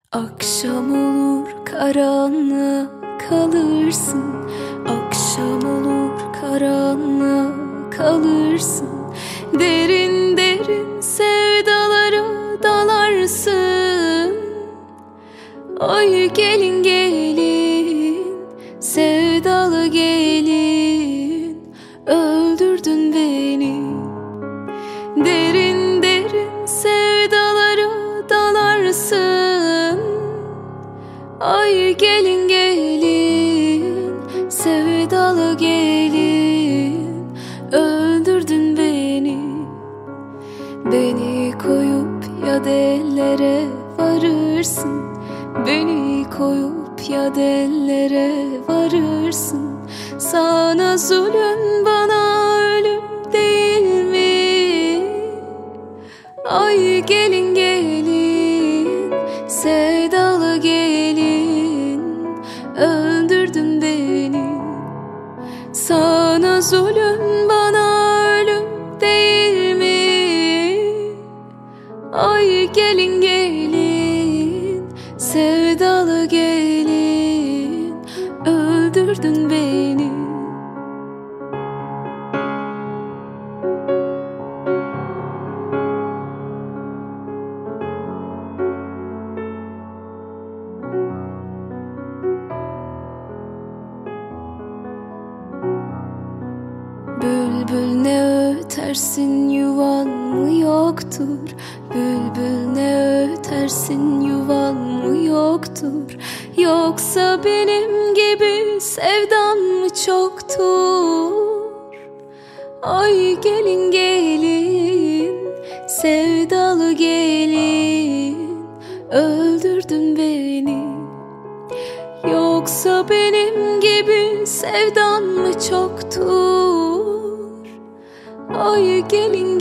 Akşam olur karanlığa kalırsın, akşam olur karanlığa kalırsın. Derin derin sevdalara dalarsın. Ay gelin gelin, sevdalı gelin, öldürdün beni. Derin derin sevdalara dalarsın. Ay gelin gelin, sevdalı gelin, öldürdün beni. Beni koyup ya dellere varırsın, beni koyup ya dellere varırsın. Sana zulüm, bana ölüm değil mi? Ay gelin gelin, sevdalı gelin, öldürdün beni. Sana zulüm, bana ölüm değil mi? Ay gelin gelin, sevdalı gelin, öldürdün beni. Bülbül ne ötersin, yuvan mı yoktur? Bülbül ne ötersin, yuvan mı yoktur? Yoksa benim gibi sevdan mı çoktur? Ay gelin gelin, sevdalı gelin, öldürdün beni. Yoksa benim gibi sevdan mı çoktur? Ay gelin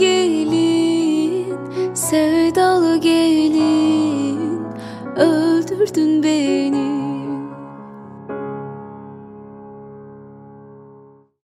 gelin, sevdalı gelin, öldürdün beni.